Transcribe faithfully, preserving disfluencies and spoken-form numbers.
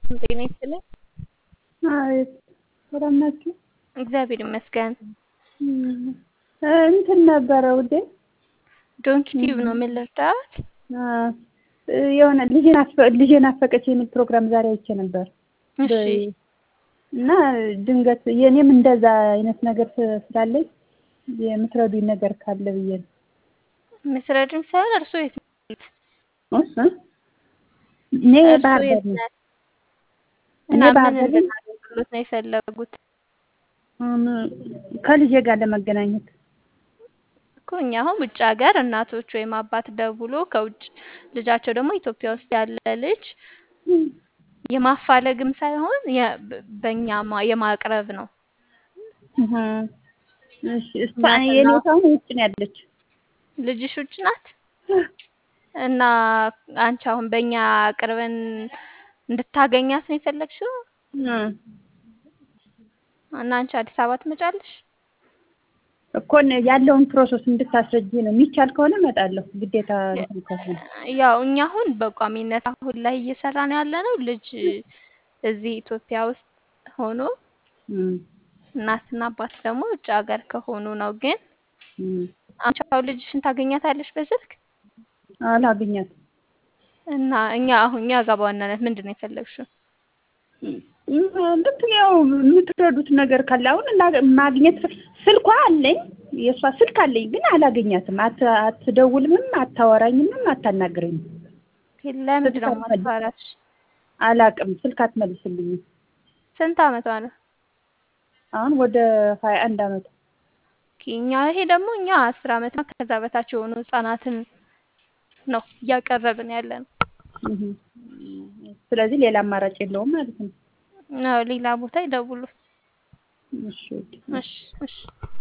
ጤና ይስጥልኝ። አቤት ሰላም ናችሁ? እግዚአብሔር ይመስገን። እንትን ነበረ ውዴ ዶንኪ ቲዩብ ነው። ምን ልርዳት? የሆነ ልጄን አስፈ ልጄን አፈቀች የሚል ፕሮግራም ዛሬ አይቼ ነበር። እሺ እና ድንገት የኔም እንደዛ አይነት ነገር ስላለኝ የምትረዱኝ ነገር ካለ ብዬ ነው። ምስረድም ሳይሆን እርሶ የት ነው? እሺ እኔ እርሶ ባህር ዳር የት ነኝ። ነው? እኔ እና ባህር ምን ዳር ነኝ። እንድናደርግሎት ነው የፈለጉት? አሁን ከልጄ ጋር ለመገናኘት እኮ እኛ አሁን ውጭ ሀገር እናቶች ወይም አባት ደውሎ ከውጭ ልጃቸው ደግሞ ኢትዮጵያ ውስጥ ያለ ልጅ የማፋለግም ሳይሆን የ- በእኛ ማ- የማቅረብ ነው። እህ እሺ እሷ እናትና የኔ ሰው ውጭ ነው ያለች። ልጅሽ ውጭ ናት እና አንቺ አሁን በእኛ አቅርበን እንድታገኛት ነው የፈለግሽው? እ እና አንቺ አዲስ አበባ ትመጫለሽ? እኮ ነው ያለውን ፕሮሰስ እንድታስረጂ ነው። የሚቻል ከሆነ እመጣለሁ። ግዴታ እንትን ከሆነ ያው እኛ አሁን በቋሚነት አሁን ላይ እየሰራን ያለነው ልጅ እዚህ ኢትዮጵያ ውስጥ ሆኖ እም እናትና አባት ደግሞ ውጭ ሀገር ከሆኑ ነው። ግን እም አንቺ አሁን ልጅሽን ታገኛታለሽ በስልክ አላገኛትም። እና እኛ አሁን እኛ ጋር በዋናነት ምንድን ነው የፈለግሽው? ልክ ያው የምትረዱት ነገር ካለ አሁን ላ- ማግኘት ስልኳ አለኝ፣ የእሷ ስልክ አለኝ፣ ግን አላገኛትም። አት አትደውልምም፣ አታወራኝምም፣ አታናግረኝም። ለምንድን ስልክ ነው አትመልስ የማታወራሽ? አላውቅም። ስልክ አትመልስልኝም። ስንት አመቷ ነው? አሁን ወደ ሀያ አንድ አመት ኦኬ፣ እኛ ይሄ ደግሞ እኛ አስር አመት እና ከዛ በታች የሆኑ ህጻናትን ነው እያቀረብን ያለን። እህ ስለዚህ ሌላ አማራጭ የለውም ማለት ነው። ነው ሌላ ቦታ ይደውሉ። እሺ እሺ እሺ